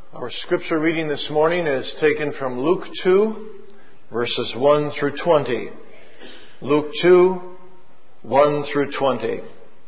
Our scripture reading this morning is taken from Luke 2, verses 1 through 20. Luke 2, 1 through 20.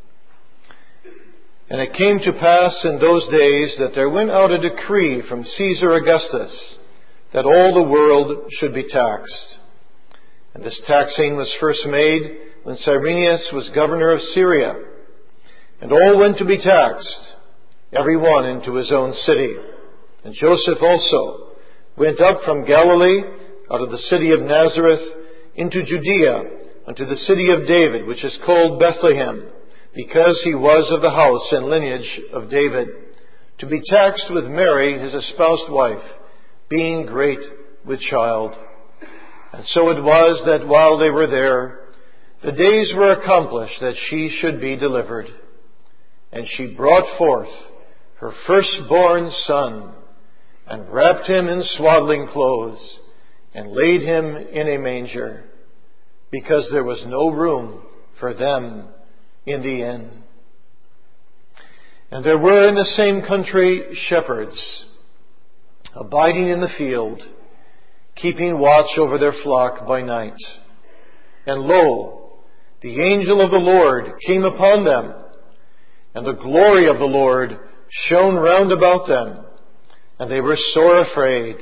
And it came to pass in those days that there went out a decree from Caesar Augustus that all the world should be taxed. And this taxing was first made when Cyrenius was governor of Syria. And all went to be taxed, every one into his own city. And Joseph also went up from Galilee, out of the city of Nazareth, into Judea, unto the city of David, which is called Bethlehem, because he was of the house and lineage of David, to be taxed with Mary, his espoused wife, being great with child. And so it was that while they were there, the days were accomplished that she should be delivered. And she brought forth her firstborn son, and wrapped him in swaddling clothes, and laid him in a manger, because there was no room for them in the inn. And there were in the same country shepherds, abiding in the field, keeping watch over their flock by night. And lo, the angel of the Lord came upon them, and the glory of the Lord shone round about them, and they were sore afraid.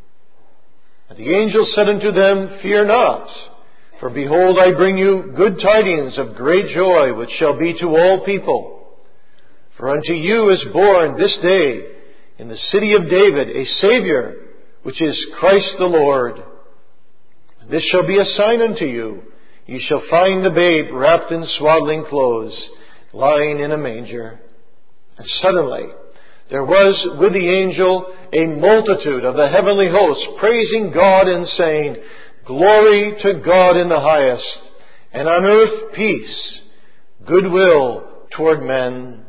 And the angel said unto them, Fear not, for behold, I bring you good tidings of great joy, which shall be to all people. For unto you is born this day in the city of David a Saviour, which is Christ the Lord. And this shall be a sign unto you. Ye shall find the babe wrapped in swaddling clothes, lying in a manger. And suddenly there was with the angel a multitude of the heavenly hosts, praising God and saying, Glory to God in the highest, and on earth peace, goodwill toward men.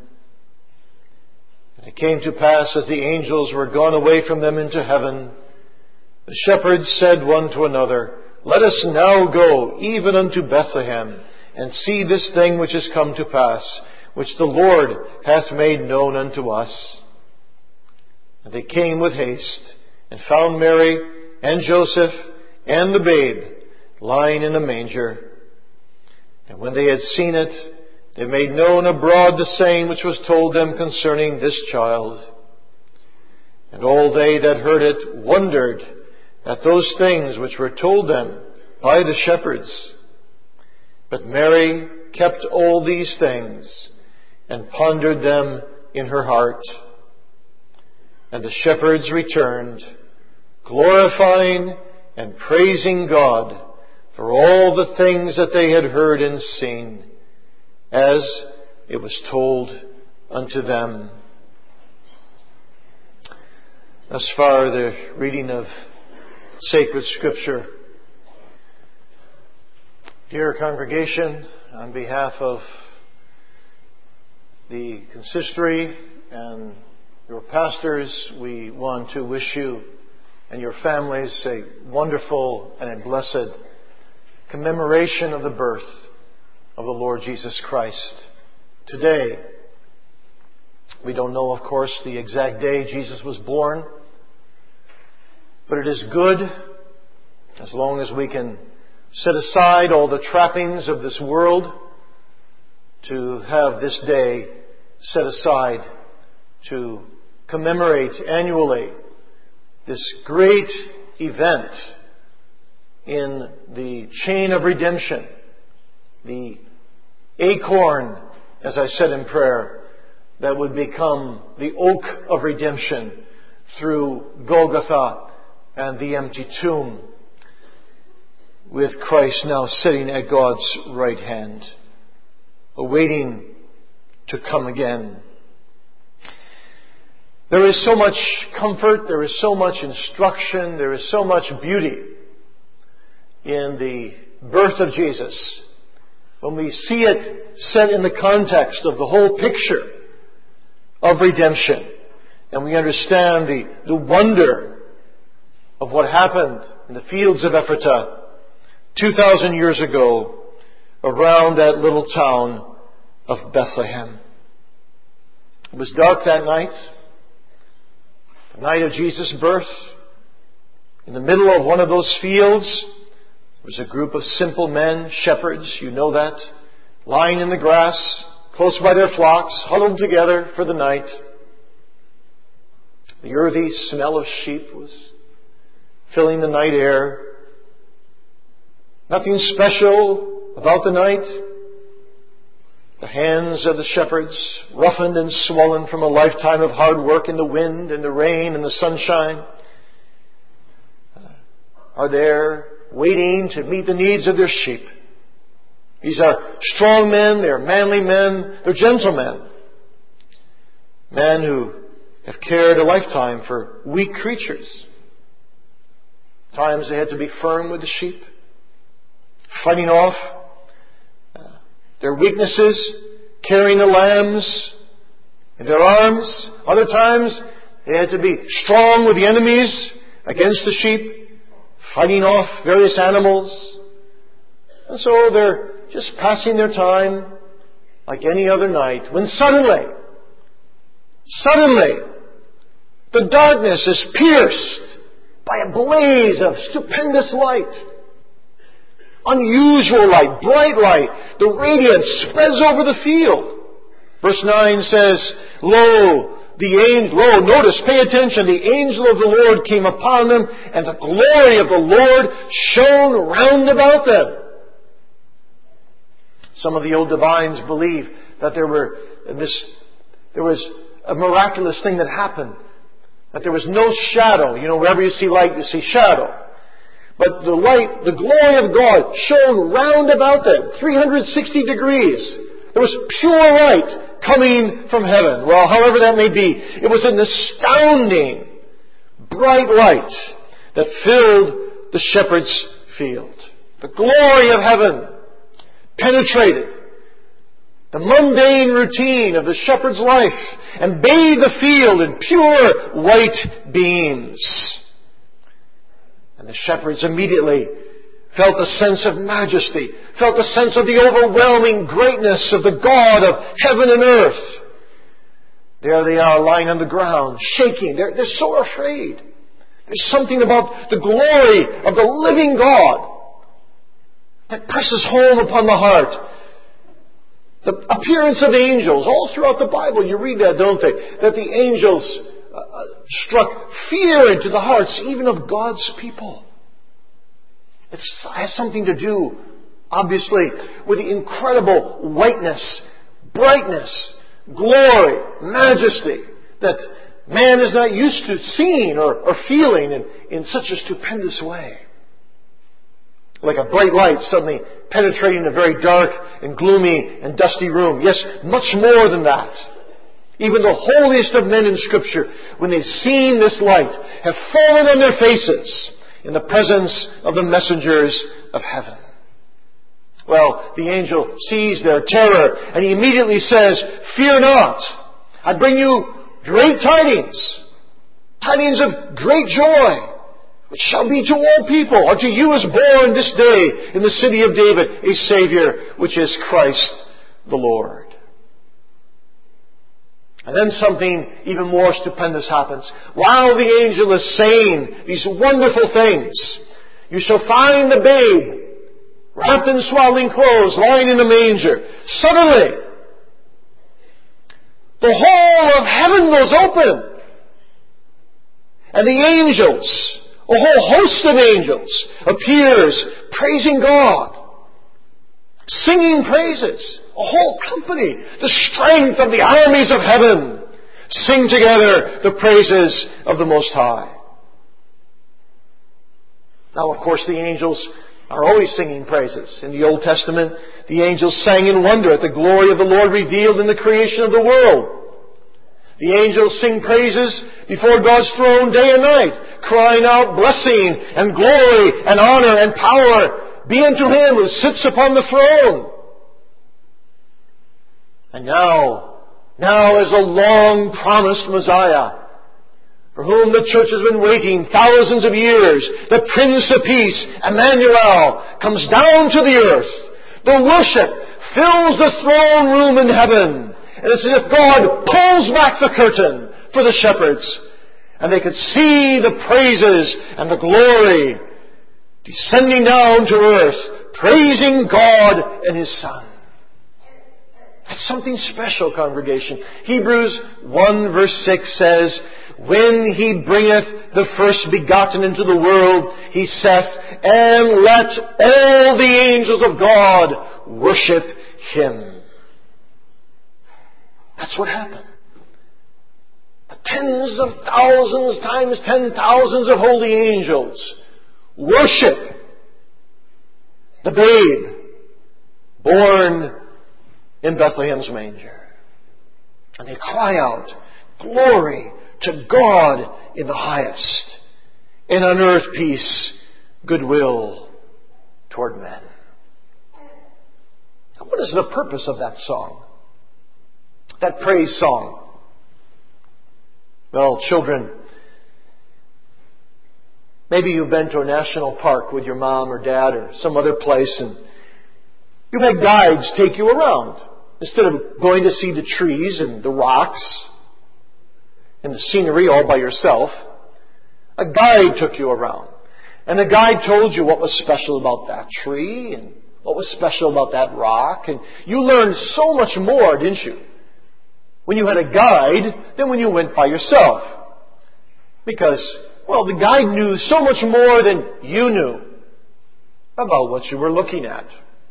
And it came to pass, as the angels were gone away from them into heaven, the shepherds said one to another, Let us now go even unto Bethlehem, and see this thing which is come to pass, which the Lord hath made known unto us. And they came with haste, and found Mary and Joseph and the babe lying in a manger. And when they had seen it, they made known abroad the saying which was told them concerning this child. And all they that heard it wondered at those things which were told them by the shepherds. But Mary kept all these things, and pondered them in her heart. And the shepherds returned, glorifying and praising God for all the things that they had heard and seen, as it was told unto them. Thus far, the reading of sacred Scripture. Dear congregation, on behalf of the consistory and your pastors, we want to wish you and your families a wonderful and a blessed commemoration of the birth of the Lord Jesus Christ. Today, we don't know, of course, the exact day Jesus was born, but it is good as long as we can set aside all the trappings of this world to have this day set aside to commemorate annually this great event in the chain of redemption, the acorn, as I said in prayer, that would become the oak of redemption through Golgotha and the empty tomb, with Christ now sitting at God's right hand, awaiting to come again. There is so much comfort, there is so much instruction, there is so much beauty in the birth of Jesus when we see it set in the context of the whole picture of redemption, and we understand the wonder of what happened in the fields of Ephratah 2,000 years ago around that little town of Bethlehem. It was dark that night. The night of Jesus' birth, in the middle of one of those fields, there was a group of simple men, shepherds, you know that, lying in the grass, close by their flocks, huddled together for the night. The earthy smell of sheep was filling the night air. Nothing special about the night. The hands of the shepherds, roughened and swollen from a lifetime of hard work in the wind and the rain and the sunshine, are there waiting to meet the needs of their sheep. These are strong men, they're manly men, they're gentlemen. Men who have cared a lifetime for weak creatures. Times they had to be firm with the sheep, fighting off their weaknesses, carrying the lambs in their arms. Other times they had to be strong with the enemies against the sheep, fighting off various animals. And so they're just passing their time like any other night, when suddenly, the darkness is pierced by a blaze of stupendous light. Unusual light, bright light. The radiance spreads over the field. Verse 9 says, notice, pay attention, the angel of the Lord came upon them, and the glory of the Lord shone round about them. Some of the old divines believe that there was a miraculous thing that happened. That there was no shadow. You know, wherever you see light, you see shadow. But the light, the glory of God shone round about them, 360 degrees. There was pure light coming from heaven. Well, however that may be, it was an astounding, bright light that filled the shepherd's field. The glory of heaven penetrated the mundane routine of the shepherd's life and bathed the field in pure white beams. And the shepherds immediately felt a sense of majesty, felt a sense of the overwhelming greatness of the God of heaven and earth. There they are lying on the ground, shaking. They're so afraid. There's something about the glory of the living God that presses home upon the heart. The appearance of angels, all throughout the Bible, you read that, don't they? That the angels struck fear into the hearts even of God's people. It has something to do, obviously, with the incredible whiteness, brightness, glory, majesty that man is not used to seeing or feeling in such a stupendous way. Like a bright light suddenly penetrating a very dark and gloomy and dusty room. Yes, much more than that. Even the holiest of men in Scripture, when they've seen this light, have fallen on their faces in the presence of the messengers of heaven. Well, the angel sees their terror and he immediately says, "Fear not. I bring you great tidings, tidings of great joy, which shall be to all people. Unto you is born this day in the city of David a Savior, which is Christ the Lord." And then something even more stupendous happens. While the angel is saying these wonderful things, you shall find the babe wrapped in swaddling clothes, lying in a manger. Suddenly, the whole of heaven goes open. And the angels, a whole host of angels, appears praising God, singing praises. A whole company, the strength of the armies of heaven, sing together the praises of the Most High. Now, of course, the angels are always singing praises. In the Old Testament, the angels sang in wonder at the glory of the Lord revealed in the creation of the world. The angels sing praises before God's throne day and night, crying out, "Blessing and glory and honor and power be unto Him who sits upon the throne." And now is the long-promised Messiah, for whom the church has been waiting thousands of years. The Prince of Peace, Emmanuel, comes down to the earth. The worship fills the throne room in heaven. And it's as if God pulls back the curtain for the shepherds. And they could see the praises and the glory descending down to earth, praising God and His Son. That's something special, congregation. Hebrews 1 verse 6 says, when He bringeth the first begotten into the world, He saith, and let all the angels of God worship Him. That's what happened. Tens of thousands times 10,000s of holy angels worship the babe born in Bethlehem's manger. And they cry out, glory to God in the highest, and on earth peace, goodwill toward men. Now, what is the purpose of that song? That praise song? Well, children, maybe you've been to a national park with your mom or dad or some other place, and you've had guides take you around. Instead of going to see the trees and the rocks and the scenery all by yourself, a guide took you around. And the guide told you what was special about that tree and what was special about that rock. And you learned so much more, didn't you, when you had a guide than when you went by yourself. Because, well, the guide knew so much more than you knew about what you were looking at.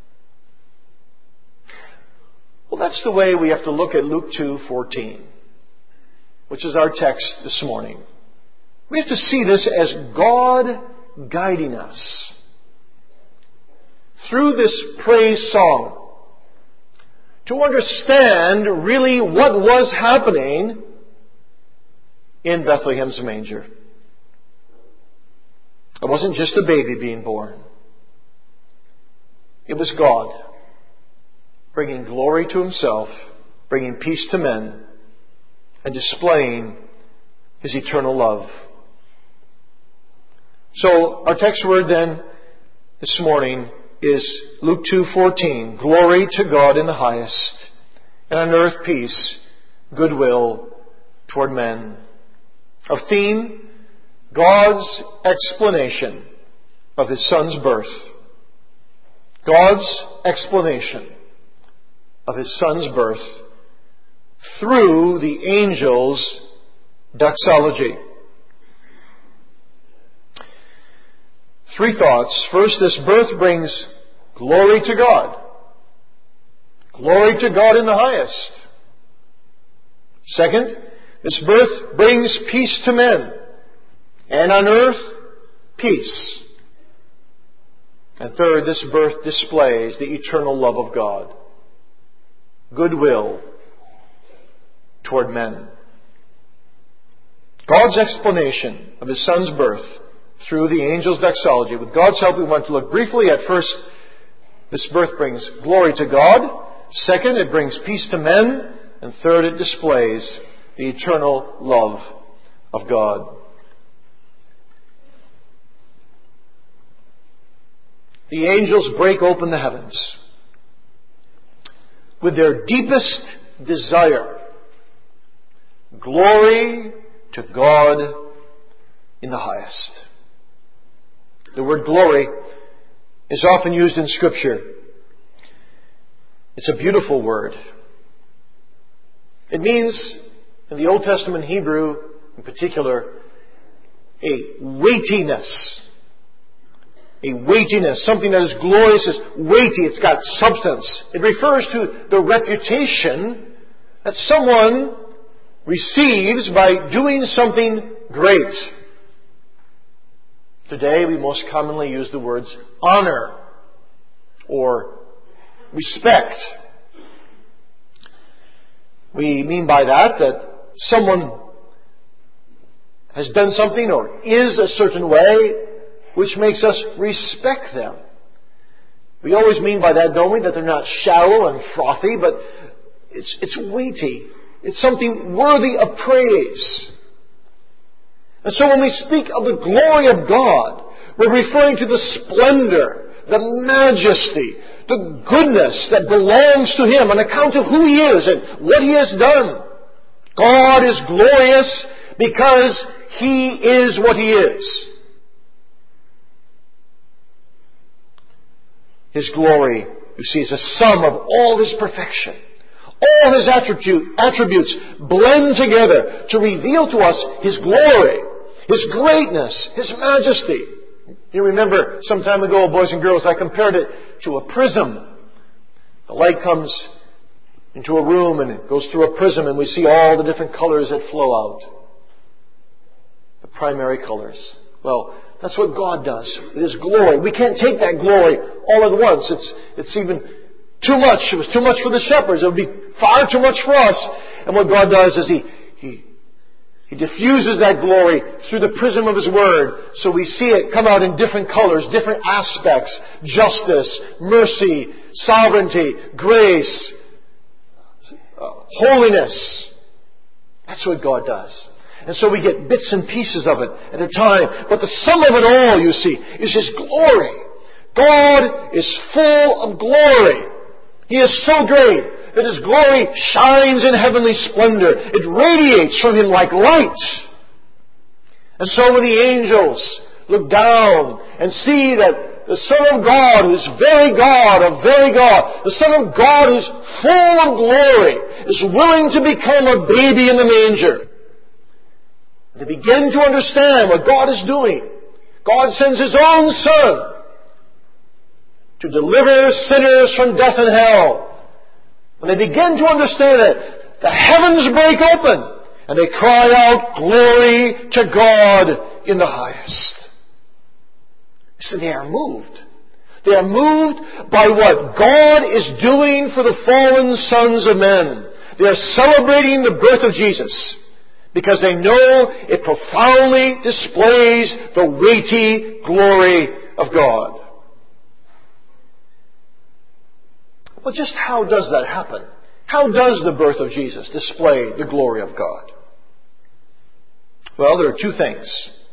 Well, that's the way we have to look at Luke 2:14, which is our text this morning. We have to see this as God guiding us through this praise song to understand really what was happening in Bethlehem's manger. It wasn't just a baby being born. It was God bringing glory to Himself, bringing peace to men, and displaying His eternal love. So our text word then this morning is Luke 2:14. Glory to God in the highest, and on earth peace, goodwill toward men. Our theme, God's explanation of His Son's birth. God's explanation of His Son's birth through the angel's doxology. Three thoughts. First, this birth brings glory to God. Glory to God in the highest. Second, this birth brings peace to men. And on earth, peace. And third, this birth displays the eternal love of God. Goodwill toward men. God's explanation of His Son's birth through the angel's doxology. With God's help, we want to look briefly at first, this birth brings glory to God. Second, it brings peace to men. And third, it displays the eternal love of God. The angels break open the heavens with their deepest desire. Glory to God in the highest. The word glory is often used in Scripture. It's a beautiful word. It means, in the Old Testament Hebrew in particular, a weightiness. A weightiness. Something that is glorious is weighty. It's got substance. It refers to the reputation that someone receives by doing something great. Today we most commonly use the words honor or respect. We mean by that someone has done something or is a certain way which makes us respect them. We always mean by that, don't we, that they're not shallow and frothy, but it's weighty. It's something worthy of praise. And so when we speak of the glory of God, we're referring to the splendor, the majesty, the goodness that belongs to Him on account of who He is and what He has done. God is glorious because He is what He is. His glory, you see, is a sum of all His perfection. All His attributes blend together to reveal to us His glory, His greatness, His majesty. You remember some time ago, boys and girls, I compared it to a prism. The light comes into a room and it goes through a prism and we see all the different colors that flow out. The primary colors. Well, that's what God does with His glory. We can't take that glory all at once. It's even too much. It was too much for the shepherds. It would be far too much for us. And what God does is He diffuses that glory through the prism of His Word. So we see it come out in different colors, different aspects. Justice, mercy, sovereignty, grace, holiness. That's what God does. And so we get bits and pieces of it at a time. But the sum of it all, you see, is His glory. God is full of glory. He is so great that His glory shines in heavenly splendor. It radiates from Him like light. And so when the angels look down and see that the Son of God, who is very God of very God, the Son of God who is full of glory, is willing to become a baby in the manger. They begin to understand what God is doing. God sends His own Son to deliver sinners from death and hell. When they begin to understand it, the heavens break open and they cry out, "Glory to God in the highest." So they are moved. They are moved by what God is doing for the fallen sons of men. They are celebrating the birth of Jesus because they know it profoundly displays the weighty glory of God. Well, just how does that happen? How does the birth of Jesus display the glory of God? Well, there are two things.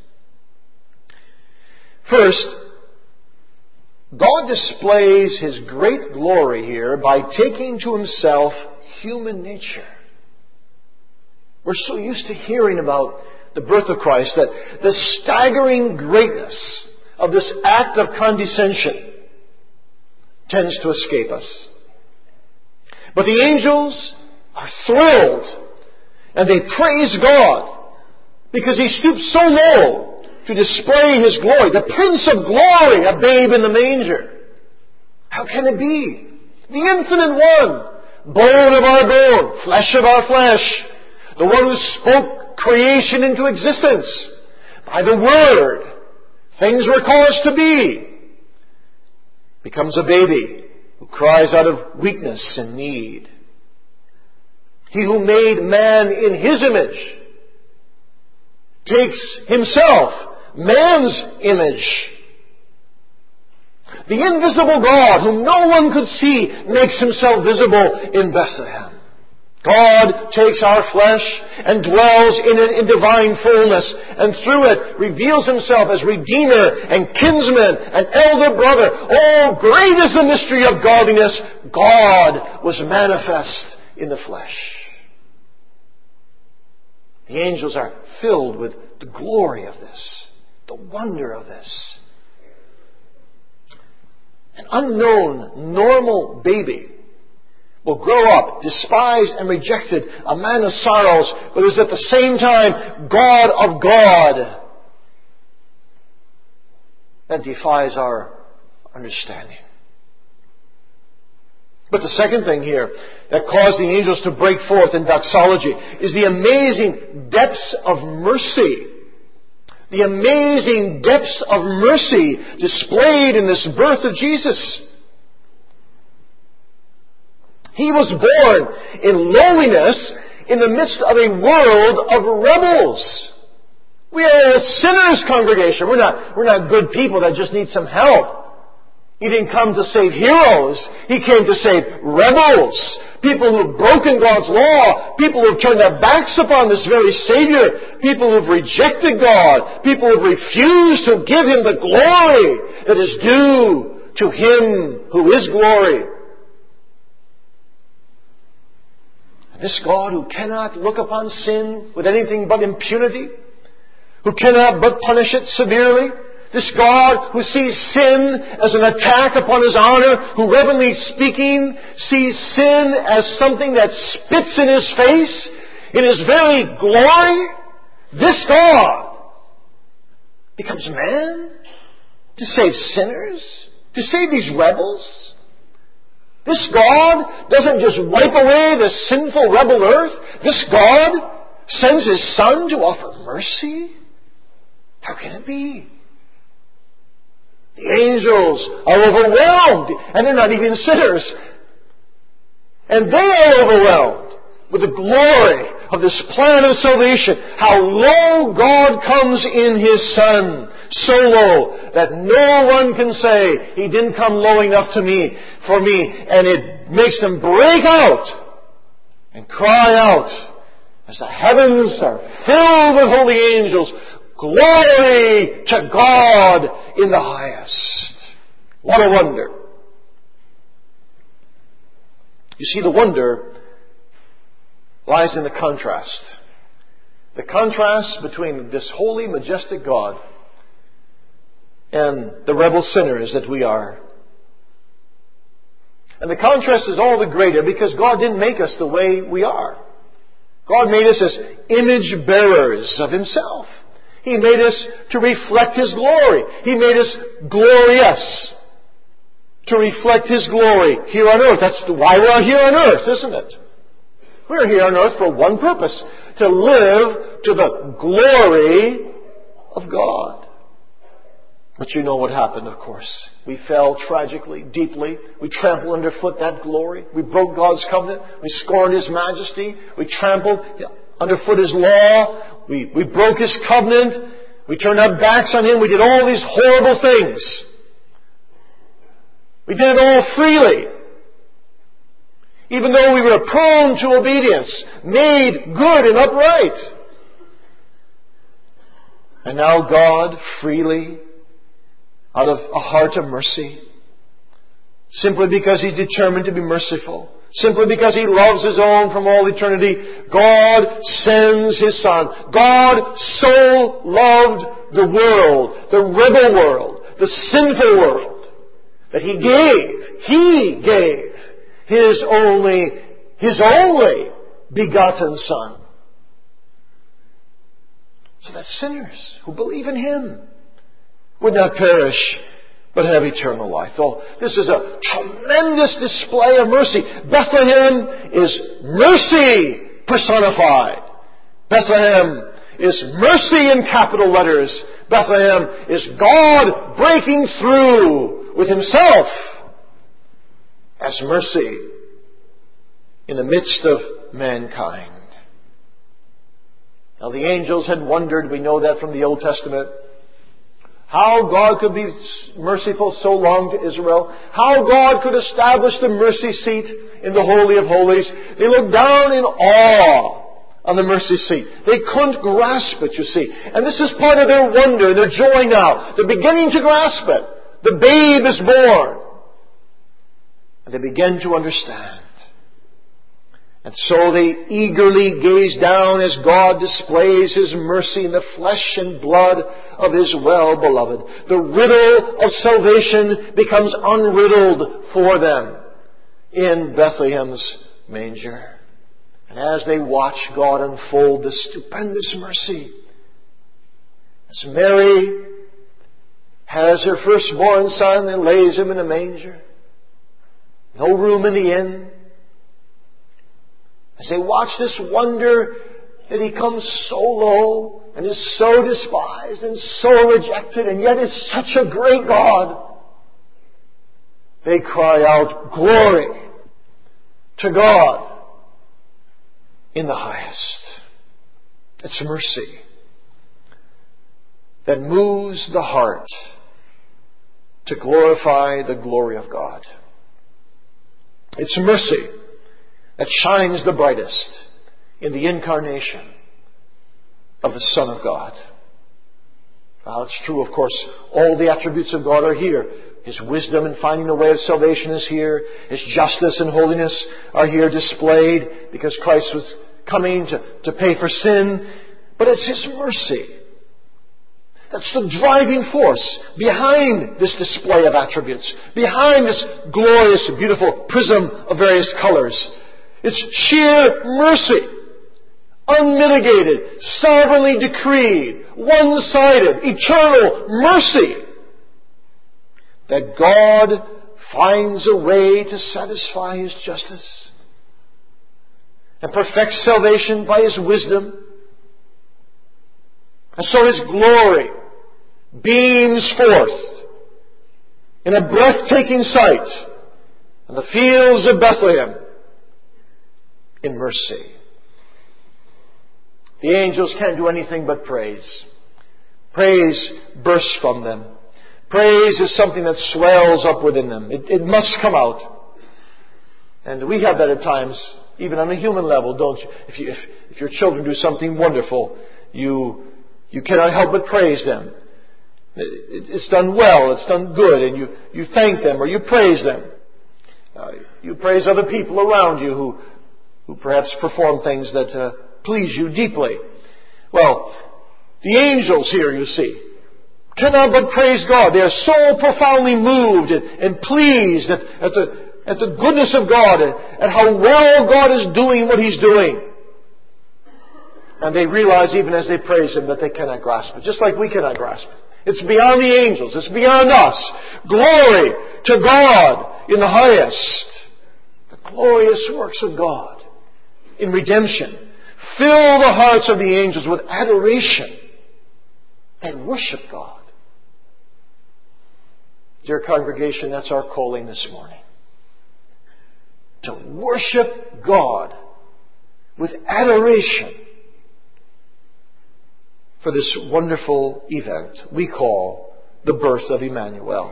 First, God displays His great glory here by taking to Himself human nature. We're so used to hearing about the birth of Christ that the staggering greatness of this act of condescension tends to escape us. But the angels are thrilled and they praise God because He stooped so low to display His glory. The Prince of Glory, a babe in the manger. How can it be? The Infinite One, bone of our bone, flesh of our flesh, the one who spoke creation into existence by the Word. Things were caused to be. Becomes a baby who cries out of weakness and need. He who made man in His image takes Himself, man's image. The invisible God, whom no one could see, makes Himself visible in Bethlehem. God takes our flesh and dwells in it in divine fullness, and through it reveals Himself as Redeemer and kinsman and elder brother. Oh, great is the mystery of godliness! God was manifest in the flesh. The angels are filled with the glory of this, the wonder of this. An unknown, normal baby will grow up, despised and rejected, a man of sorrows, but is at the same time God of God. That defies our understanding. But the second thing here that caused the angels to break forth in doxology is the amazing depths of mercy. The amazing depths of mercy displayed in this birth of Jesus. He was born in lowliness in the midst of a world of rebels. We are a sinners' congregation. We're not good people that just need some help. He didn't come to save heroes. He came to save rebels. People who have broken God's law. People who have turned their backs upon this very Savior. People who have rejected God. People who have refused to give Him the glory that is due to Him who is glory. This God who cannot look upon sin with anything but impunity, who cannot but punish it severely. This God who sees sin as an attack upon His honor, who reverently speaking sees sin as something that spits in His face, in His very glory. This God becomes man to save sinners, to save these rebels. This God doesn't just wipe away the sinful rebel earth. This God sends His Son to offer mercy. How can it be? The angels are overwhelmed, and they're not even sinners. And they are overwhelmed with the glory of this plan of salvation. How low God comes in His Son. So low that no one can say He didn't come low enough for me. And it makes them break out and cry out as the heavens are filled with holy angels. Glory to God in the highest. What a wonder. You see, the wonder lies in the contrast. The contrast between this holy, majestic God and the rebel sinners that we are. And the contrast is all the greater because God didn't make us the way we are. God made us as image bearers of Himself. He made us to reflect His glory. He made us glorious to reflect His glory here on earth. That's why we're here on earth, isn't it? We're here on earth for one purpose, to live to the glory of God. But you know what happened, of course. We fell tragically, deeply. We trampled underfoot that glory. We broke God's covenant. We scorned His majesty. We trampled underfoot His law. We broke His covenant. We turned our backs on Him. We did all these horrible things. We did it all freely. Even though we were prone to obedience, made good and upright. And now God freely, out of a heart of mercy, simply because He's determined to be merciful, simply because He loves His own from all eternity, God sends His Son. God so loved the world, the rebel world, the sinful world, that He gave His only begotten Son, so that sinners who believe in Him would not perish, but have eternal life. Oh, this is a tremendous display of mercy. Bethlehem is mercy personified. Bethlehem is mercy in capital letters. Bethlehem is God breaking through with Himself as mercy in the midst of mankind. Now the angels had wondered, we know that from the Old Testament, how God could be merciful so long to Israel. How God could establish the mercy seat in the Holy of Holies. They looked down in awe on the mercy seat. They couldn't grasp it, you see. And this is part of their wonder and their joy now. They're beginning to grasp it. The babe is born. And they begin to understand. And so they eagerly gaze down as God displays His mercy in the flesh and blood of His well-beloved. The riddle of salvation becomes unriddled for them in Bethlehem's manger. And as they watch God unfold this stupendous mercy, as Mary has her firstborn son and lays Him in a manger, no room in the inn, as they watch this wonder that He comes so low and is so despised and so rejected and yet is such a great God, they cry out, glory to God in the highest. It's mercy that moves the heart to glorify the glory of God. It's mercy that shines the brightest in the incarnation of the Son of God. Well, it's true, of course, all the attributes of God are here. His wisdom in finding the way of salvation is here. His justice and holiness are here displayed because Christ was coming to pay for sin. But it's His mercy That's the driving force behind this display of attributes, behind this glorious, beautiful prism of various colors. It's sheer mercy. Unmitigated, sovereignly decreed, one-sided, eternal mercy. That God finds a way to satisfy His justice and perfects salvation by His wisdom. And so His glory beams forth in a breathtaking sight in the fields of Bethlehem in mercy. The angels can't do anything but praise. Praise bursts from them. Praise is something that swells up within them. It must come out. And we have that at times, even on a human level, don't you? If your children do something wonderful, you cannot help but praise them. It's done well, it's done good, and you thank them or you praise them. You praise other people around you who perhaps perform things that please you deeply. Well, the angels here, you see, cannot but praise God. They are so profoundly moved and pleased at the goodness of God and how well God is doing what He's doing. And they realize even as they praise Him that they cannot grasp it, just like we cannot grasp it. It's beyond the angels. It's beyond us. Glory to God in the highest. The glorious works of God in redemption fill the hearts of the angels with adoration and worship God. Dear congregation, that's our calling this morning. To worship God with adoration for this wonderful event we call the birth of Emmanuel.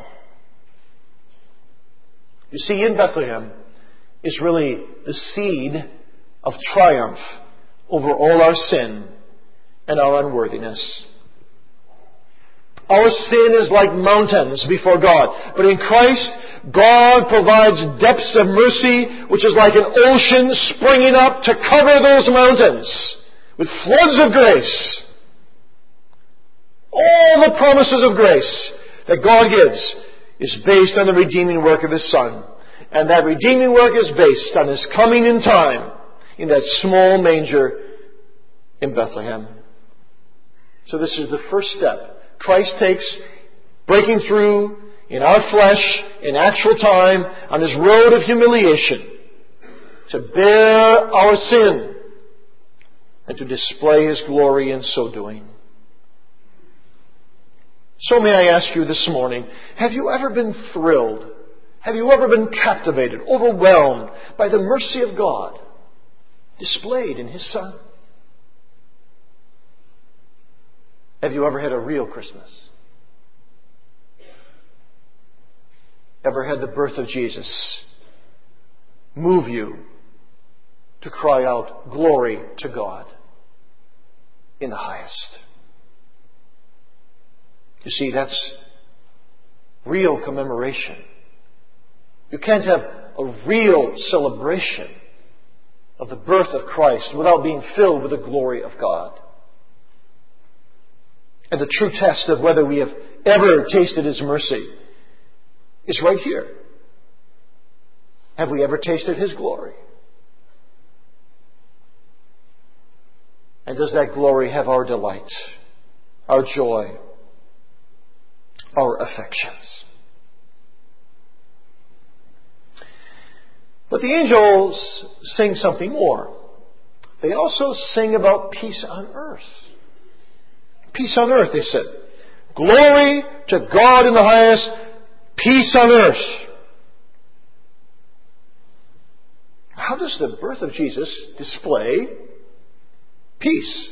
You see, in Bethlehem is really the seed of triumph over all our sin and our unworthiness. Our sin is like mountains before God. But in Christ, God provides depths of mercy, which is like an ocean springing up to cover those mountains with floods of grace. All the promises of grace that God gives is based on the redeeming work of His Son. And that redeeming work is based on His coming in time in that small manger in Bethlehem. So this is the first step Christ takes, breaking through in our flesh, in actual time, on His road of humiliation, to bear our sin and to display His glory in so doing. So may I ask you this morning, have you ever been thrilled? Have you ever been captivated, overwhelmed by the mercy of God displayed in His Son? Have you ever had a real Christmas? Ever had the birth of Jesus move you to cry out, glory to God in the highest? You see, that's real commemoration. You can't have a real celebration of the birth of Christ without being filled with the glory of God. And the true test of whether we have ever tasted His mercy is right here. Have we ever tasted His glory? And does that glory have our delight, our joy, our affections? But the angels sing something more. They also sing about peace on earth. Peace on earth, they said. Glory to God in the highest, peace on earth. How does the birth of Jesus display peace?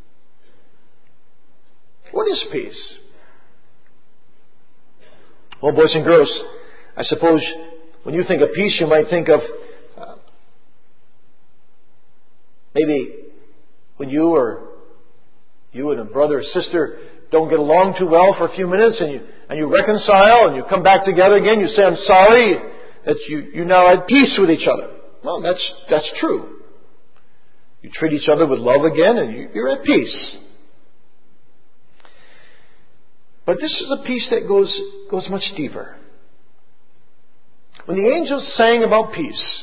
What is peace? Well, boys and girls, I suppose when you think of peace, you might think of maybe when you and a brother or sister don't get along too well for a few minutes and you reconcile and you come back together again. You say, I'm sorry that you now at peace with each other. Well, that's true. You treat each other with love again and you're at peace. But this is a peace that goes much deeper. When the angels sang about peace,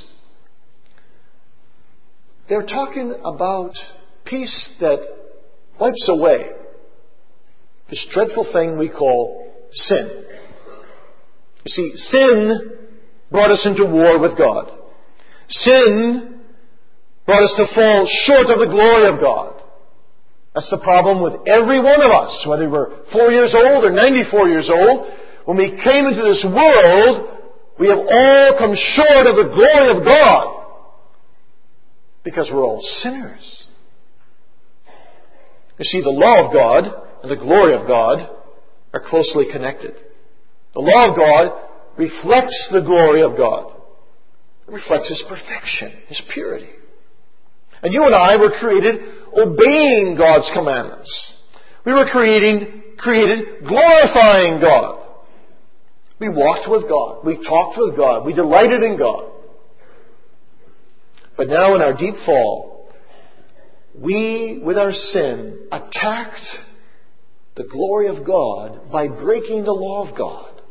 they're talking about peace that wipes away this dreadful thing we call sin. You see, sin brought us into war with God. Sin brought us to fall short of the glory of God. That's the problem with every one of us, whether we're 4 years old or 94 years old. When we came into this world, we have all come short of the glory of God because we're all sinners. You see, the law of God and the glory of God are closely connected. The law of God reflects the glory of God. It reflects His perfection, His purity. And you and I were created obeying God's commandments. We were created glorifying God. We walked with God. We talked with God. We delighted in God. But now in our deep fall, we, with our sin, attacked the glory of God by breaking the law of God.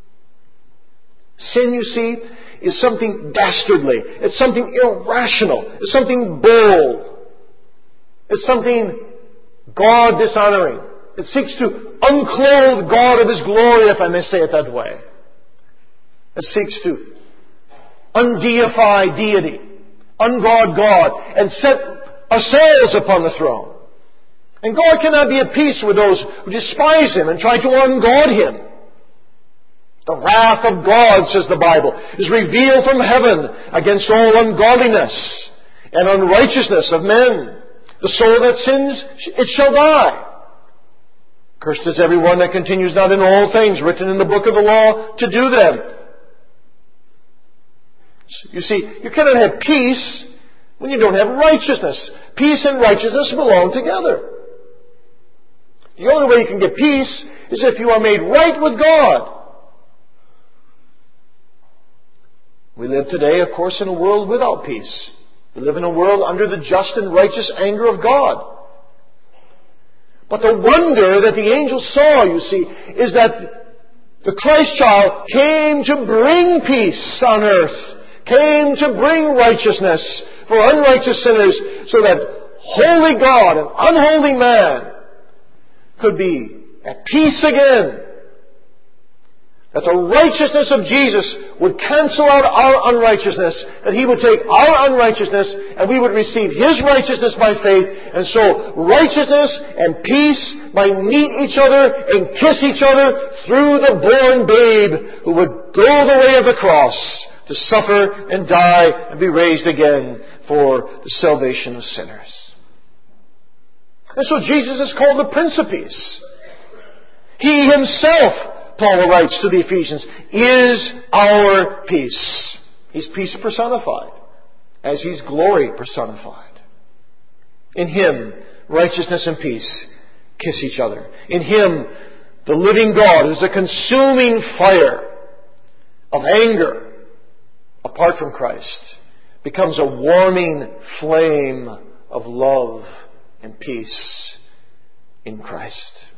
Sin, you see, is something dastardly. It's something irrational. It's something bold. It's something God dishonoring. It seeks to unclothe God of His glory, if I may say it that way. It seeks to undeify deity, ungod God, and set ourselves upon the throne. And God cannot be at peace with those who despise Him and try to ungod Him. The wrath of God, says the Bible, is revealed from heaven against all ungodliness and unrighteousness of men. The soul that sins, it shall die. Cursed is every one that continues not in all things written in the book of the law to do them. You see, you cannot have peace when you don't have righteousness. Peace and righteousness belong together. The only way you can get peace is if you are made right with God. We live today, of course, in a world without peace. We live in a world under the just and righteous anger of God. But the wonder that the angels saw, you see, is that the Christ child came to bring peace on earth, came to bring righteousness for unrighteous sinners, so that holy God and unholy man could be at peace again. That the righteousness of Jesus would cancel out our unrighteousness, that He would take our unrighteousness and we would receive His righteousness by faith, and so righteousness and peace might meet each other and kiss each other through the born babe who would go the way of the cross to suffer and die and be raised again for the salvation of sinners. And so Jesus is called the Prince of Peace. He Himself, Paul writes to the Ephesians, is our peace. He's peace personified, as He's glory personified. In Him, righteousness and peace kiss each other. In Him, the living God, who's a consuming fire of anger apart from Christ, becomes a warming flame of love and peace in Christ.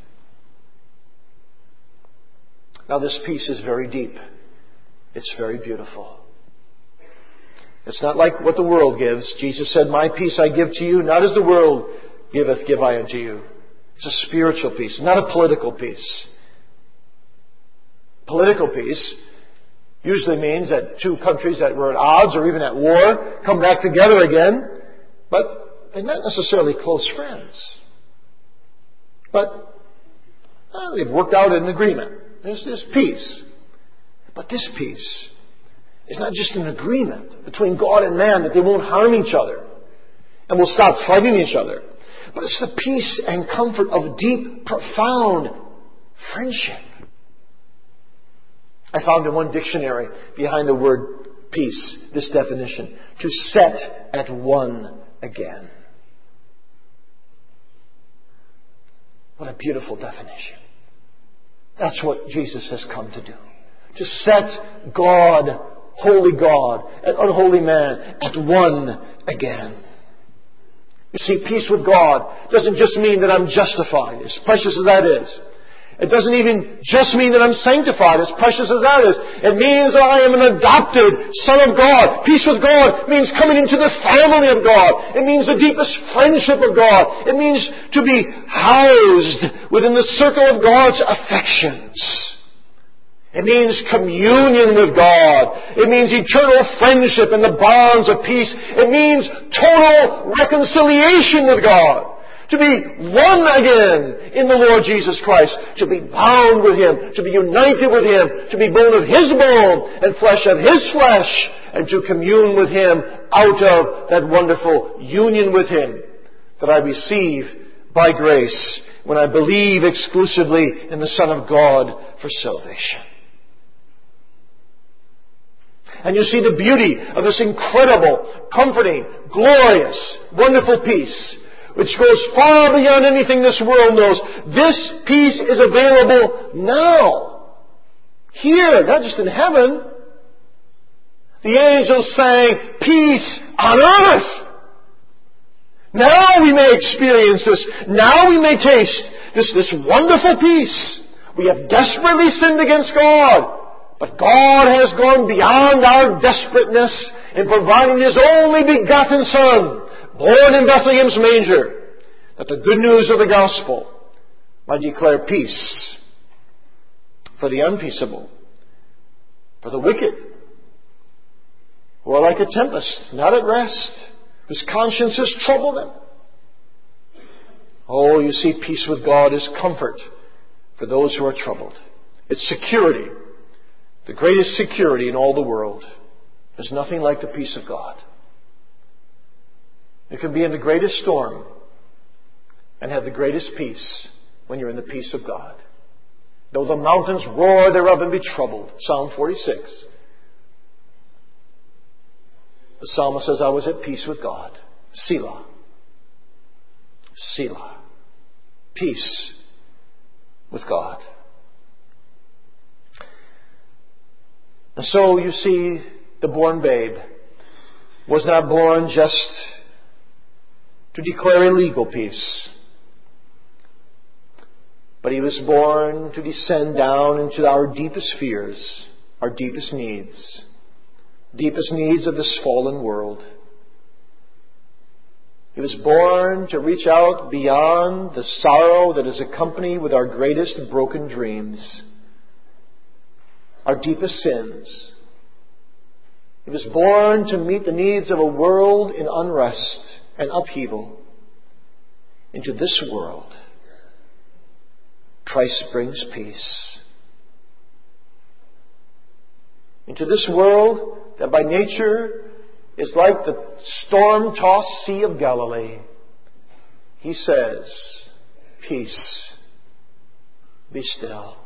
Now this peace is very deep. It's very beautiful. It's not like what the world gives. Jesus said, "My peace I give to you, not as the world giveth, give I unto you." It's a spiritual peace, not a political peace. Political peace usually means that two countries that were at odds or even at war come back together again, but they're not necessarily close friends. But they've worked out an agreement. There's this peace. But this peace is not just an agreement between God and man that they won't harm each other and will stop fighting each other. But it's the peace and comfort of deep, profound friendship. I found in one dictionary behind the word peace this definition: to set at one again. What a beautiful definition. That's what Jesus has come to do. To set God, holy God, and unholy man at one again. You see, peace with God doesn't just mean that I'm justified, as precious as that is. It doesn't even just mean that I'm sanctified, as precious as that is. It means that I am an adopted son of God. Peace with God means coming into the family of God. It means the deepest friendship of God. It means to be housed within the circle of God's affections. It means communion with God. It means eternal friendship and the bonds of peace. It means total reconciliation with God. To be one again in the Lord Jesus Christ. To be bound with Him. To be united with Him. To be bone of His bone and flesh of His flesh. And to commune with Him out of that wonderful union with Him that I receive by grace when I believe exclusively in the Son of God for salvation. And you see the beauty of this incredible, comforting, glorious, wonderful peace, which goes far beyond anything this world knows. This peace is available now. Here, not just in heaven. The angels sang, peace on earth. Now we may experience this. Now we may taste this wonderful peace. We have desperately sinned against God. But God has gone beyond our desperateness in providing His only begotten Son, born in Bethlehem's manger, that the good news of the gospel might declare peace for the unpeaceable, for the wicked, who are like a tempest, not at rest, whose consciences trouble them. Oh, you see, peace with God is comfort for those who are troubled. It's security. The greatest security in all the world. There's nothing like the peace of God. You can be in the greatest storm and have the greatest peace when you're in the peace of God. Though the mountains roar thereof and be troubled. Psalm 46. The psalmist says, I was at peace with God. Selah. Selah. Peace with God. And so you see, the born babe was not born just to declare illegal peace, but He was born to descend down into our deepest fears, our deepest needs of this fallen world. He was born to reach out beyond the sorrow that is accompanied with our greatest broken dreams, our deepest sins. He was born to meet the needs of a world in unrest and upheaval. Into this world, Christ brings peace. Into this world that by nature is like the storm-tossed Sea of Galilee, He says, peace, be still.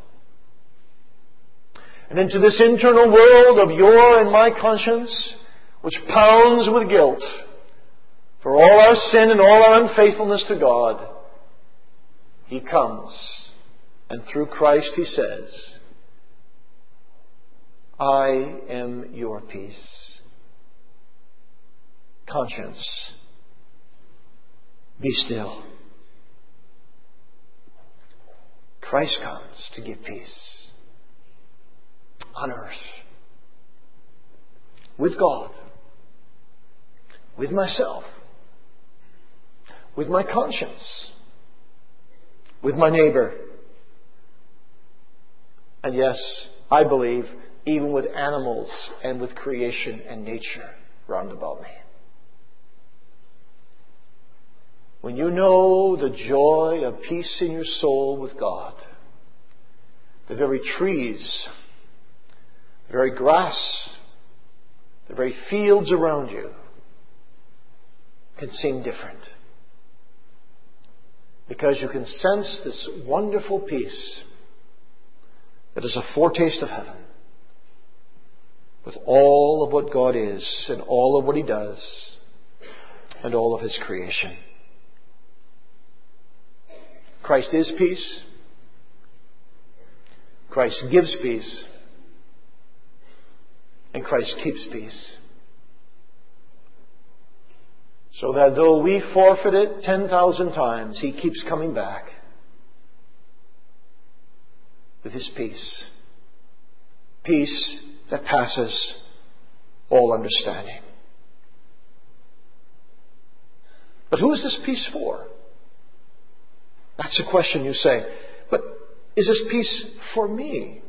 And into this internal world of your and my conscience, which pounds with guilt for all our sin and all our unfaithfulness to God, He comes. And through Christ He says, I am your peace. Conscience, be still. Christ comes to give peace on earth, with God, with myself, with my conscience, with my neighbor, and yes, I believe, even with animals and with creation and nature round about me. When you know the joy of peace in your soul with God, the very trees, the very grass, the very fields around you can seem different. Because you can sense this wonderful peace that is a foretaste of heaven, with all of what God is and all of what He does and all of His creation. Christ is peace. Christ gives peace. And Christ keeps peace. So that though we forfeit it 10,000 times, He keeps coming back. with His peace. Peace that passes all understanding. But who is this peace for? That's a question you say. But is this peace for me?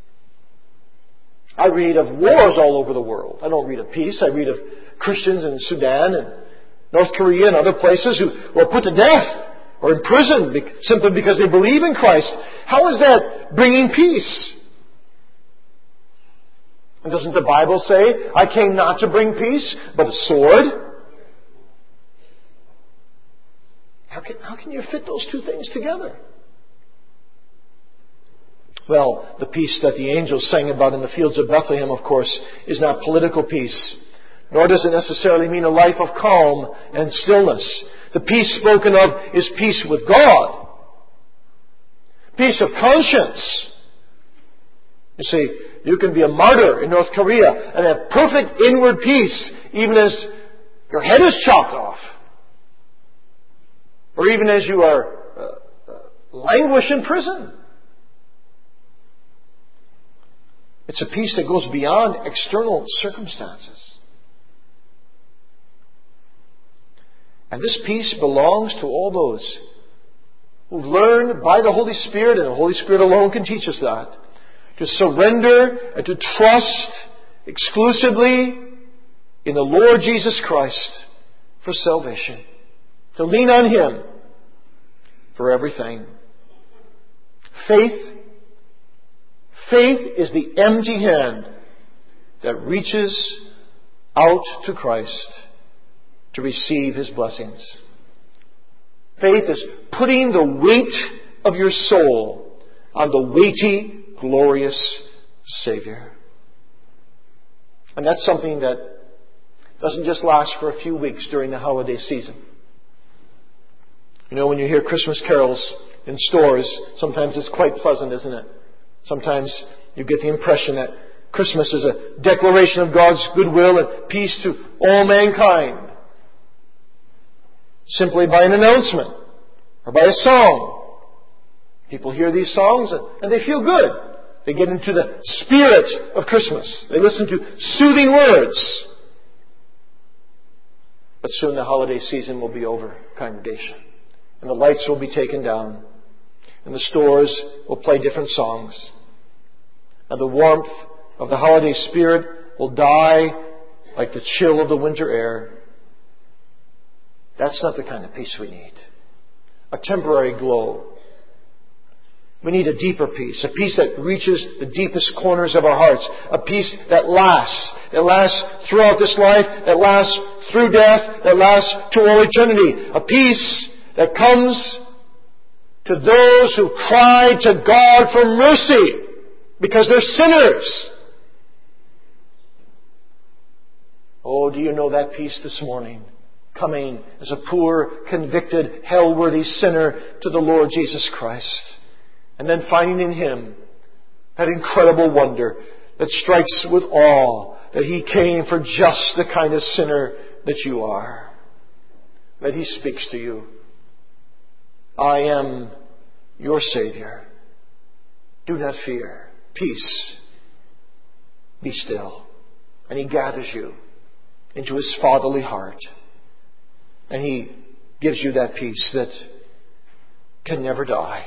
I read of wars all over the world. I don't read of peace. I read of Christians in Sudan and North Korea and other places who are put to death or imprisoned simply because they believe in Christ. How is that bringing peace? And doesn't the Bible say, I came not to bring peace, but a sword? How can you fit those two things together? Well, the peace that the angels sang about in the fields of Bethlehem, of course, is not political peace. Nor does it necessarily mean a life of calm and stillness. The peace spoken of is peace with God. Peace of conscience. You see, you can be a martyr in North Korea and have perfect inward peace even as your head is chopped off. Or even as you are languish in prison. It's a peace that goes beyond external circumstances. And this peace belongs to all those who've learned by the Holy Spirit, and the Holy Spirit alone can teach us that, to surrender and to trust exclusively in the Lord Jesus Christ for salvation. To lean on Him for everything. Faith is the empty hand that reaches out to Christ to receive His blessings. Faith is putting the weight of your soul on the weighty, glorious Savior. And that's something that doesn't just last for a few weeks during the holiday season. You know, when you hear Christmas carols in stores, sometimes it's quite pleasant, isn't it? Sometimes you get the impression that Christmas is a declaration of God's goodwill and peace to all mankind. Simply by an announcement or by a song. People hear these songs and they feel good. They get into the spirit of Christmas. They listen to soothing words. But soon the holiday season will be over, congregation. And the lights will be taken down. And the stores will play different songs. And the warmth of the holiday spirit will die like the chill of the winter air. That's not the kind of peace we need. A temporary glow. We need a deeper peace. A peace that reaches the deepest corners of our hearts. A peace that lasts. That lasts throughout this life. That lasts through death. That lasts to all eternity. A peace that comes to those who cry to God for mercy because they're sinners. Oh, do you know that peace this morning? Coming as a poor, convicted, hell-worthy sinner to the Lord Jesus Christ. And then finding in Him that incredible wonder that strikes with awe that He came for just the kind of sinner that you are. That He speaks to you. I am your Savior. Do not fear. Peace. Be still. And He gathers you into His fatherly heart. And He gives you that peace that can never die.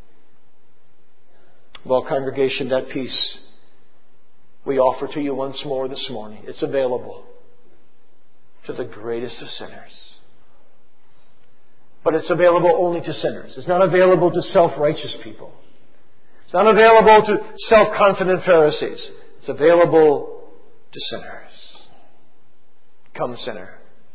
Well, congregation, that peace we offer to you once more this morning. It's available to the greatest of sinners. But it's available only to sinners. It's not available to self-righteous people. It's not available to self-confident Pharisees. It's available to sinners. Come, sinner.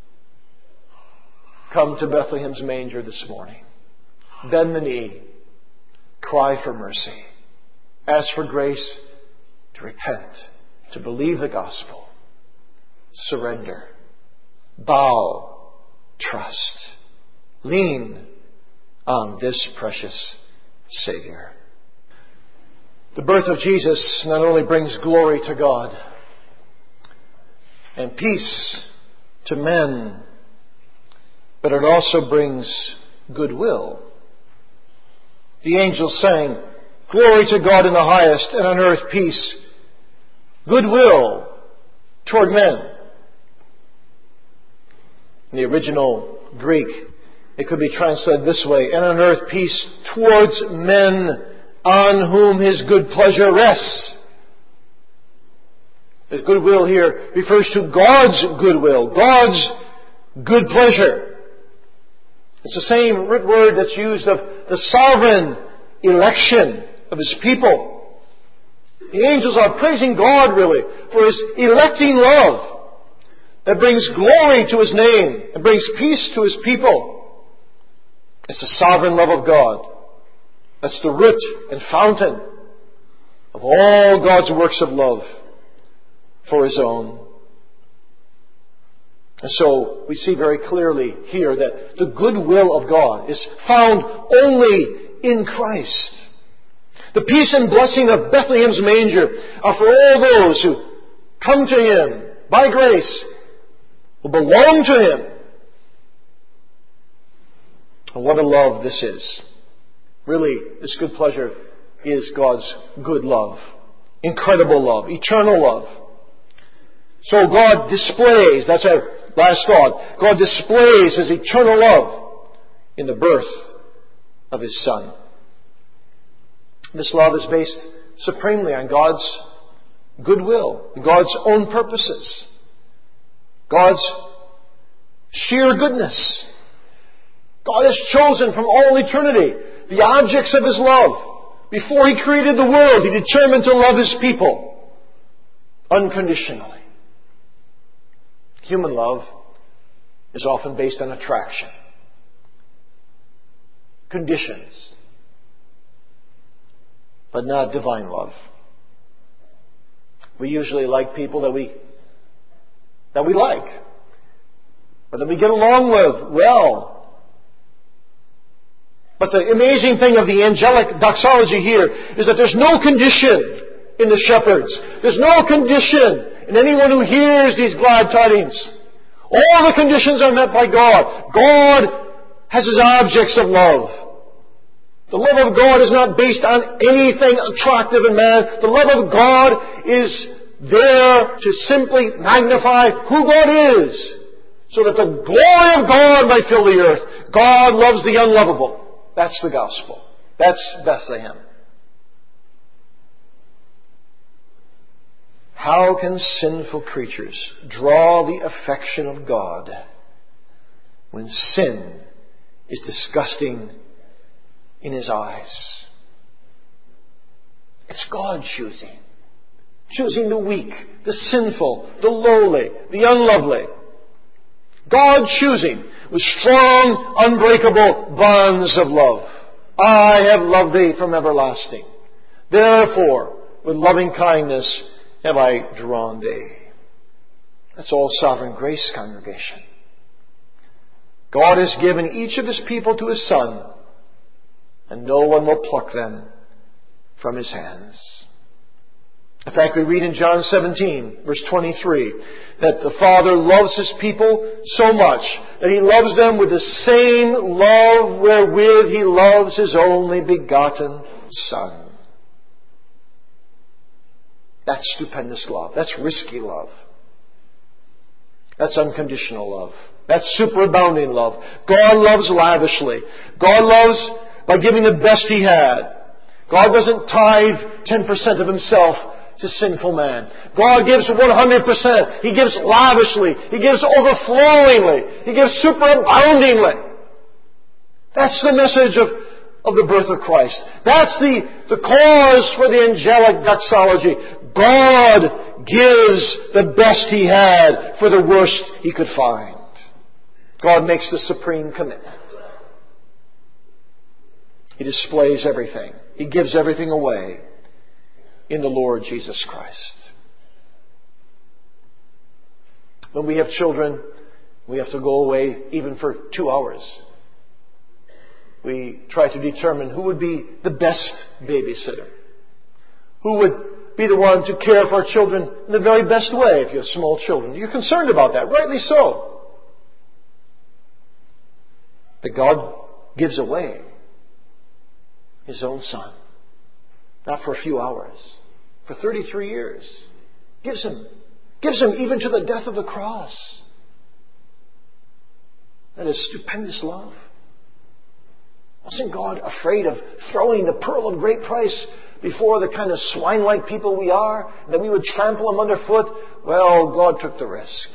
Come to Bethlehem's manger this morning. Bend the knee. Cry for mercy. Ask for grace to repent, to believe the gospel. Surrender. Bow. Trust. Lean on this precious Savior. The birth of Jesus not only brings glory to God and peace to men, but it also brings goodwill. The angels sang, Glory to God in the highest, and on earth peace, goodwill toward men. In the original Greek, it could be translated this way: and on earth peace towards men on whom His good pleasure rests. The goodwill here refers to God's goodwill, God's good pleasure. It's the same root word that's used of the sovereign election of His people. The angels are praising God, really, for His electing love that brings glory to His name and brings peace to His people. It's the sovereign love of God. That's the root and fountain of all God's works of love for His own. And so we see very clearly here that the goodwill of God is found only in Christ. The peace and blessing of Bethlehem's manger are for all those who come to Him by grace, who belong to Him. And what a love this is. Really, this good pleasure is God's good love. Incredible love. Eternal love. So God displays, that's our last thought, God displays His eternal love in the birth of His Son. This love is based supremely on God's goodwill, God's own purposes, God's sheer goodness. God has chosen from all eternity the objects of His love. Before He created the world, He determined to love His people unconditionally. Human love is often based on attraction, conditions, but not divine love. We usually like people that we like, or that we get along with well. But the amazing thing of the angelic doxology here is that there's no condition in the shepherds. There's no condition in anyone who hears these glad tidings. All the conditions are met by God. God has His objects of love. The love of God is not based on anything attractive in man. The love of God is there to simply magnify who God is, so that the glory of God might fill the earth. God loves the unlovable. That's the gospel. That's Bethlehem. How can sinful creatures draw the affection of God when sin is disgusting in His eyes? It's God choosing. Choosing the weak, the sinful, the lowly, the unlovely. God choosing with strong, unbreakable bonds of love. I have loved thee from everlasting. Therefore, with loving kindness have I drawn thee. That's all sovereign grace, congregation. God has given each of His people to His Son, and no one will pluck them from His hands. In fact, we read in John 17, verse 23, that the Father loves His people so much that He loves them with the same love wherewith He loves His only begotten Son. That's stupendous love. That's risky love. That's unconditional love. That's superabounding love. God loves lavishly. God loves by giving the best He had. God doesn't tithe 10% of Himself to sinful man. God gives 100%. He gives lavishly. He gives overflowingly. He gives superaboundingly. That's the message of the birth of Christ. That's the cause for the angelic doxology. God gives the best He had for the worst He could find. God makes the supreme commitment. He displays everything. He gives everything away in the Lord Jesus Christ. When we have children, we have to go away even for 2 hours. We try to determine who would be the best babysitter. Who would be the one to care for our children in the very best way if you have small children. You're concerned about that, rightly so. But God gives away His own Son Not for a few hours. For 33 years. Gives him even to the death of the cross. That is stupendous love. Wasn't God afraid of throwing the pearl of great price before the kind of swine-like people we are, that we would trample them underfoot? Well, God took the risk.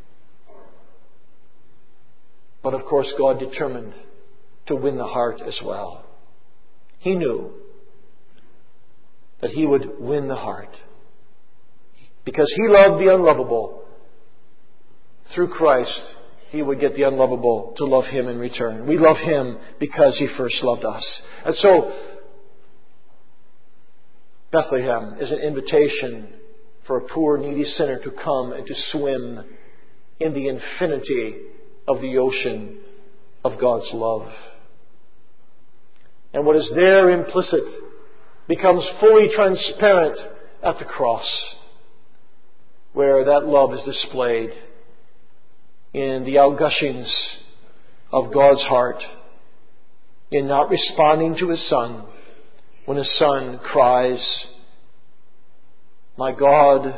But of course, God determined to win the heart as well. He knew that He would win the heart. Because He loved the unlovable. Through Christ, He would get the unlovable to love Him in return. We love Him because He first loved us. And so, Bethlehem is an invitation for a poor, needy sinner to come and to swim in the infinity of the ocean of God's love. And what is there implicit becomes fully transparent at the cross, where that love is displayed in the outgushings of God's heart, in not responding to His Son when His Son cries, my God,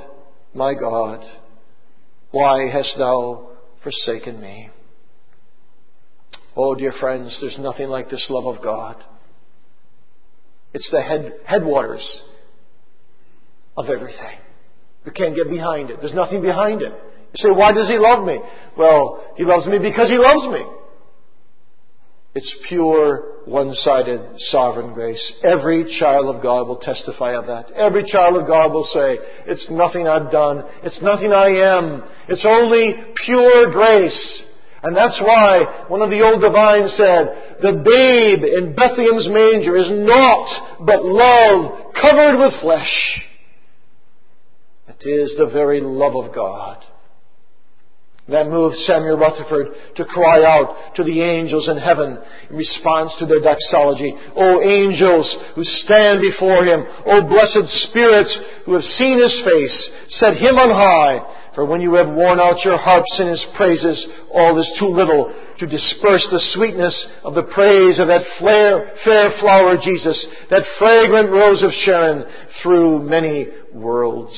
why hast Thou forsaken me?" Oh, dear friends, there's nothing like this love of God. It's the headwaters of everything. You can't get behind it. There's nothing behind it. You say, why does He love me? Well, He loves me because He loves me. It's pure, one-sided, sovereign grace. Every child of God will testify of that. Every child of God will say, it's nothing I've done. It's nothing I am. It's only pure grace. And that's why one of the old divines said, the babe in Bethlehem's manger is naught but love covered with flesh. It is the very love of God that moved Samuel Rutherford to cry out to the angels in heaven in response to their doxology. O angels who stand before Him, O blessed spirits who have seen His face, set Him on high. For when you have worn out your harps in His praises, all is too little to disperse the sweetness of the praise of that fair flower Jesus, that fragrant rose of Sharon through many worlds.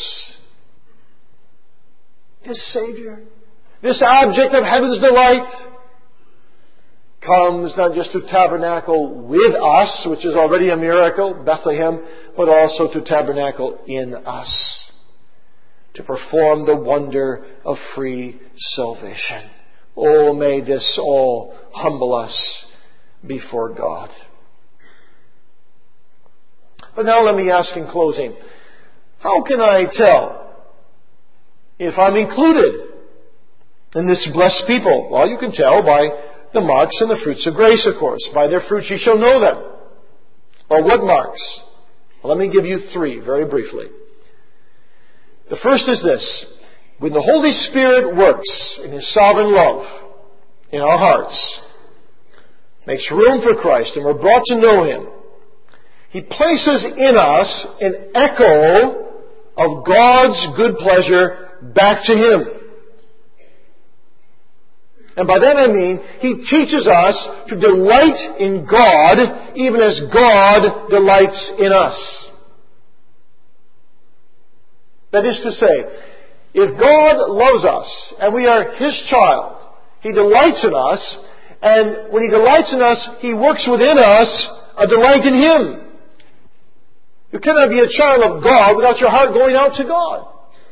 His Savior, this object of heaven's delight, comes not just to tabernacle with us, which is already a miracle, Bethlehem, but also to tabernacle in us, to perform the wonder of free salvation. Oh, may this all humble us before God. But now let me ask in closing, how can I tell if I'm included in this blessed people? Well, you can tell by the marks and the fruits of grace, of course. By their fruits you shall know them. Or what marks? Well, let me give you 3 very briefly. The first is this. When the Holy Spirit works in His sovereign love in our hearts, makes room for Christ, and we're brought to know Him, He places in us an echo of God's good pleasure back to Him. And by that I mean, He teaches us to delight in God even as God delights in us. That is to say, if God loves us and we are His child, He delights in us, and when He delights in us, He works within us a delight in Him. You cannot be a child of God without your heart going out to God.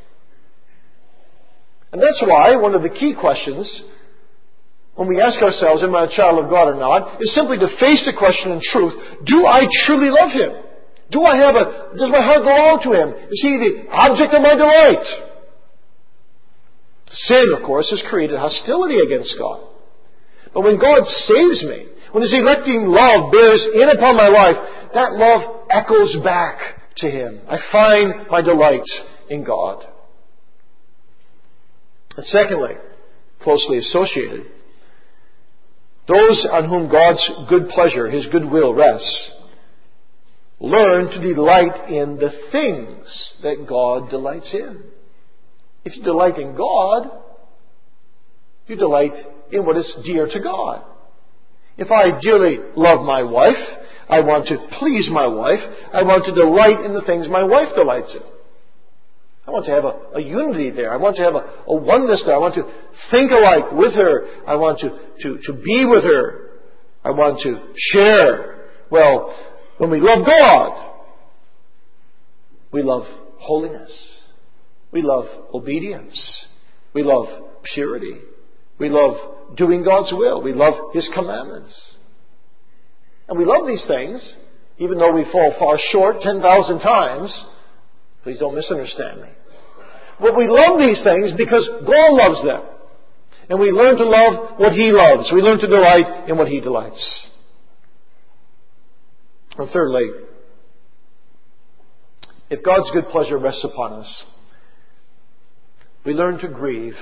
And that's why one of the key questions when we ask ourselves, am I a child of God or not, is simply to face the question in truth, do I truly love Him? Does my heart go out to Him? Is He the object of my delight? Sin, of course, has created hostility against God. But when God saves me, when His electing love bears in upon my life, that love echoes back to Him. I find my delight in God. And secondly, closely associated, those on whom God's good pleasure, His good will rests, learn to delight in the things that God delights in. If you delight in God, you delight in what is dear to God. If I dearly love my wife, I want to please my wife. I want to delight in the things my wife delights in. I want to have a unity there. I want to have a oneness there. I want to think alike with her. I want to be with her. I want to share. Well, when we love God, we love holiness. We love obedience. We love purity. We love doing God's will. We love His commandments. And we love these things, even though we fall far short 10,000 times. Please don't misunderstand me. But we love these things because God loves them. And we learn to love what He loves. We learn to delight in what He delights. And thirdly, if God's good pleasure rests upon us, we learn to grieve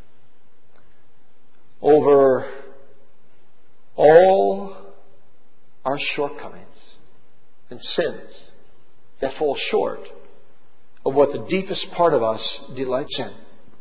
over all our shortcomings and sins that fall short of what the deepest part of us delights in.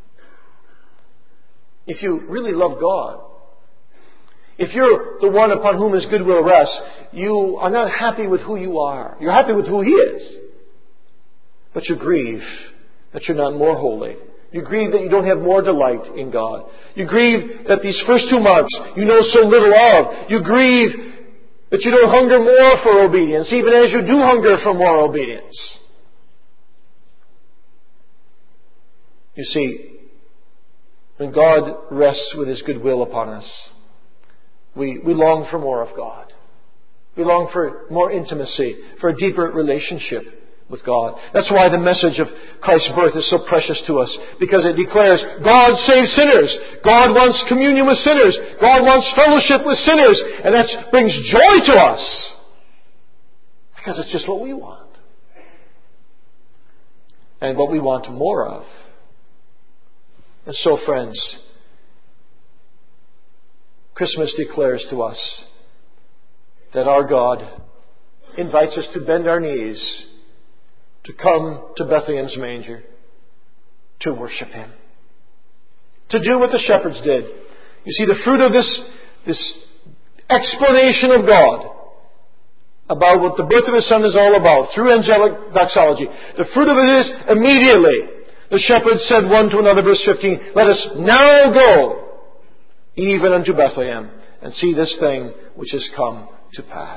If you really love God, if you're the one upon whom His goodwill rests, you are not happy with who you are. You're happy with who He is. But you grieve that you're not more holy. You grieve that you don't have more delight in God. You grieve that these first 2 months you know so little of. You grieve that you don't hunger more for obedience, even as you do hunger for more obedience. You see, when God rests with His goodwill upon us, we long for more of God. We long for more intimacy, for a deeper relationship with God. That's why the message of Christ's birth is so precious to us, because it declares God saves sinners. God wants communion with sinners. God wants fellowship with sinners. And that brings joy to us, because it's just what we want. And what we want more of. And so, friends, Christmas declares to us that our God invites us to bend our knees, to come to Bethlehem's manger, to worship Him, to do what the shepherds did. You see, the fruit of this explanation of God about what the birth of His Son is all about, through angelic doxology, the fruit of it is immediately the shepherds said one to another, verse 15, let us now go even unto Bethlehem and see this thing which has come to pass.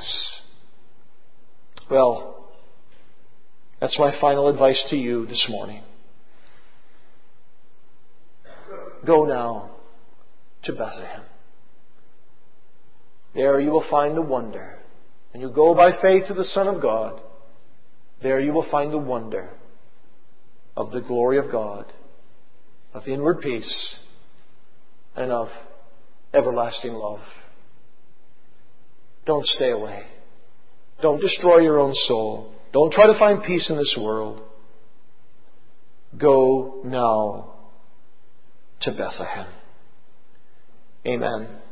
Well, that's my final advice to you this morning. Go now to Bethlehem. There you will find the wonder. And you go by faith to the Son of God. There you will find the wonder of the glory of God, of inward peace, and of everlasting love. Don't stay away. Don't destroy your own soul. Don't try to find peace in this world. Go now to Bethlehem. Amen.